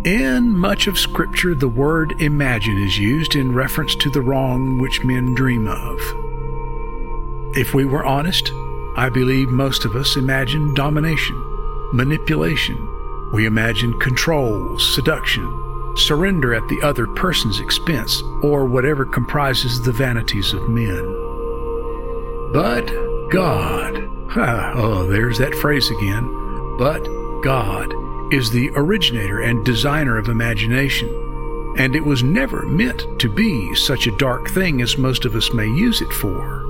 In much of Scripture, the word imagine is used in reference to the wrong which men dream of. If we were honest, I believe most of us imagine domination, manipulation. We imagine control, seduction, surrender at the other person's expense, or whatever comprises the vanities of men. But God, there's that phrase again, but God is the originator and designer of imagination, and it was never meant to be such a dark thing as most of us may use it for.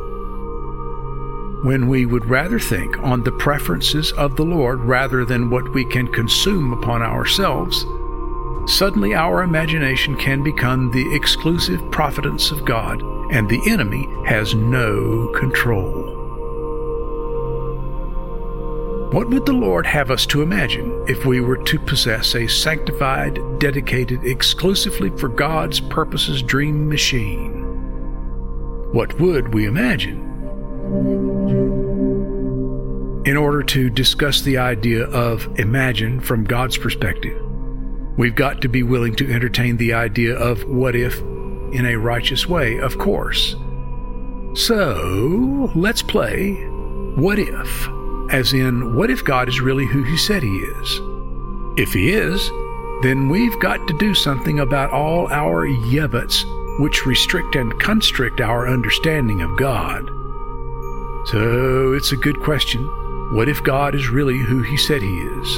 When we would rather think on the preferences of the Lord rather than what we can consume upon ourselves, suddenly our imagination can become the exclusive providence of God, and the enemy has no control. What would the Lord have us to imagine if we were to possess a sanctified, dedicated exclusively for God's purposes dream machine? What would we imagine? In order to discuss the idea of imagine from God's perspective, we've got to be willing to entertain the idea of what if in a righteous way, of course. So, let's play what if. As in, what if God is really who He said He is? If He is, then we've got to do something about all our yeah-buts which restrict and constrict our understanding of God. So it's a good question. What if God is really who He said He is?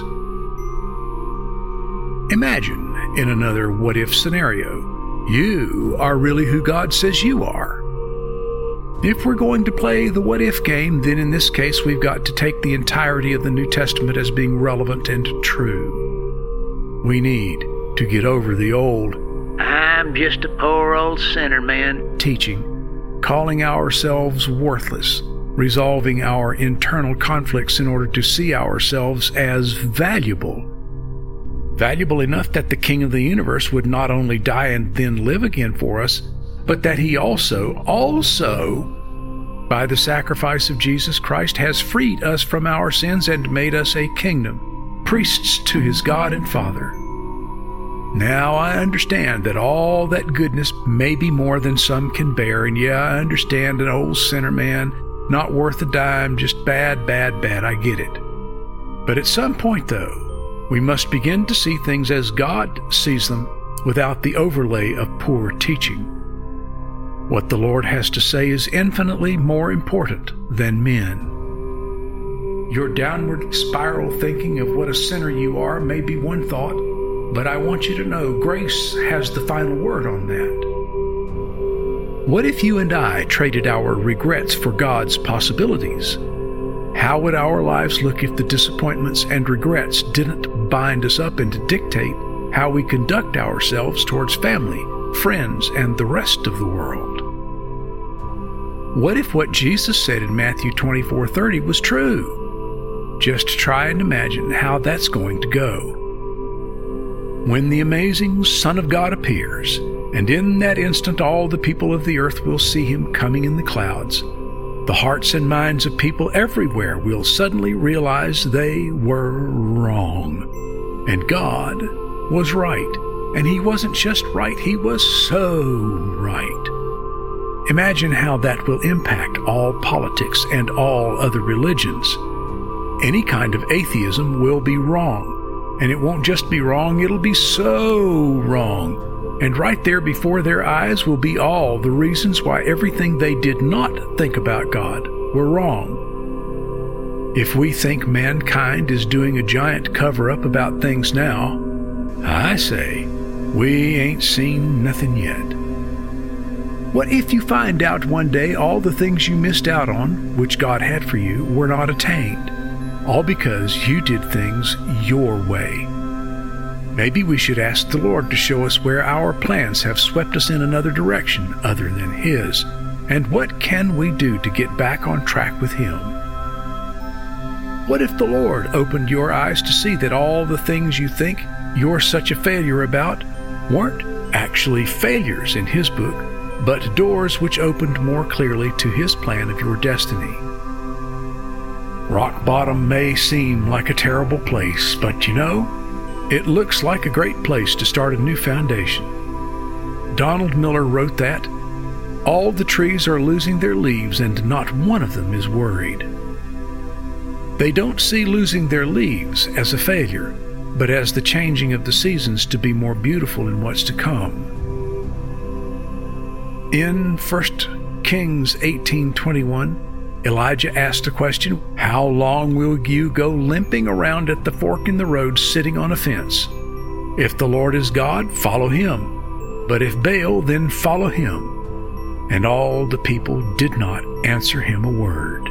Imagine, in another what-if scenario, you are really who God says you are. If we're going to play the what-if game, then in this case we've got to take the entirety of the New Testament as being relevant and true. We need to get over the old, "I'm just a poor old sinner, man," teaching, calling ourselves worthless, resolving our internal conflicts in order to see ourselves as valuable. Valuable enough that the King of the universe would not only die and then live again for us, but that He also, by the sacrifice of Jesus Christ, has freed us from our sins and made us a kingdom, priests to His God and Father. Now I understand that all that goodness may be more than some can bear, and I understand an old sinner man, not worth a dime, just bad, I get it. But at some point, though, we must begin to see things as God sees them, without the overlay of poor teaching. What the Lord has to say is infinitely more important than men. Your downward spiral thinking of what a sinner you are may be one thought, but I want you to know grace has the final word on that. What if you and I traded our regrets for God's possibilities? How would our lives look if the disappointments and regrets didn't bind us up and dictate how we conduct ourselves towards family, friends, and the rest of the world? What if what Jesus said in Matthew 24:30 was true? Just try and imagine how that's going to go. When the amazing Son of God appears, and in that instant all the people of the earth will see Him coming in the clouds, the hearts and minds of people everywhere will suddenly realize they were wrong. And God was right. And He wasn't just right, He was so right. Imagine how that will impact all politics and all other religions. Any kind of atheism will be wrong. And it won't just be wrong, it'll be so wrong. And right there before their eyes will be all the reasons why everything they did not think about God were wrong. If we think mankind is doing a giant cover-up about things now, I say, we ain't seen nothing yet. What if you find out one day all the things you missed out on, which God had for you, were not attained, all because you did things your way? Maybe we should ask the Lord to show us where our plans have swept us in another direction other than His, and what can we do to get back on track with Him? What if the Lord opened your eyes to see that all the things you think you're such a failure about weren't actually failures in His book, but doors which opened more clearly to His plan of your destiny? Rock bottom may seem like a terrible place, but It looks like a great place to start a new foundation. Donald Miller wrote that, "All the trees are losing their leaves and not one of them is worried." They don't see losing their leaves as a failure, but as the changing of the seasons to be more beautiful in what's to come. In 1 Kings 18:21, Elijah asked a question, "How long will you go limping around at the fork in the road sitting on a fence? If the Lord is God, follow him. But if Baal, then follow him." And all the people did not answer him a word.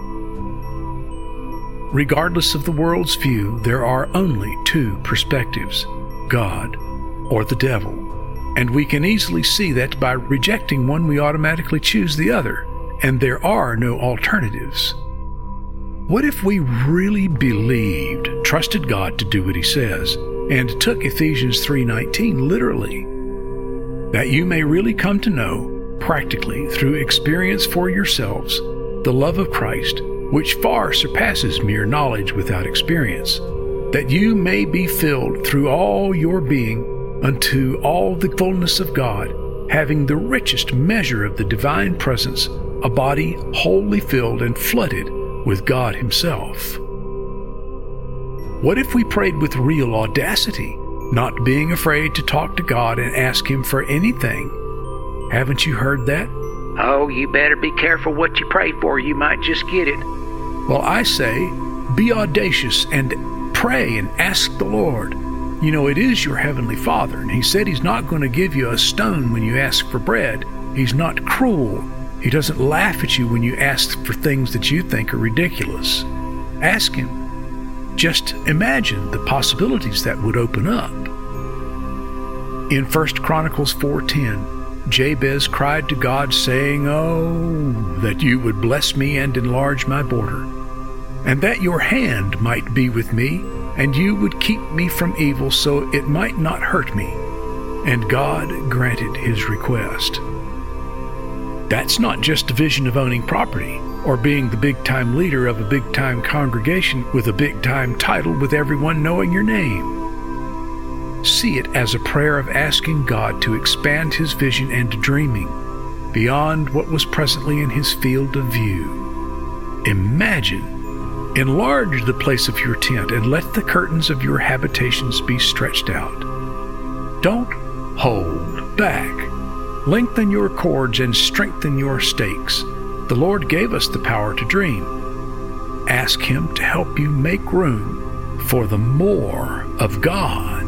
Regardless of the world's view, there are only two perspectives, God or the devil. And we can easily see that by rejecting one, we automatically choose the other, and there are no alternatives. What if we really believed, trusted God to do what he says, and took Ephesians 3:19 literally? That you may really come to know, practically, through experience for yourselves, the love of Christ, which far surpasses mere knowledge without experience, that you may be filled through all your being unto all the fullness of God, having the richest measure of the divine presence, a body wholly filled and flooded with God himself. What if we prayed with real audacity, not being afraid to talk to God and ask him for anything? Haven't you heard that? "Oh, you better be careful what you pray for. You might just get it." Well, I say, be audacious and pray and ask the Lord. You know, it is your Heavenly Father, and he said he's not going to give you a stone when you ask for bread. He's not cruel. He doesn't laugh at you when you ask for things that you think are ridiculous. Ask him. Just imagine the possibilities that would open up. In 1 Chronicles 4:10, Jabez cried to God, saying, "Oh, that you would bless me and enlarge my border, and that your hand might be with me, and you would keep me from evil so it might not hurt me." And God granted his request. That's not just a vision of owning property or being the big-time leader of a big-time congregation with a big-time title with everyone knowing your name. See it as a prayer of asking God to expand his vision and dreaming beyond what was presently in his field of view. Imagine. Enlarge the place of your tent and let the curtains of your habitations be stretched out. Don't hold back. Lengthen your cords and strengthen your stakes. The Lord gave us the power to dream. Ask him to help you make room for the more of God.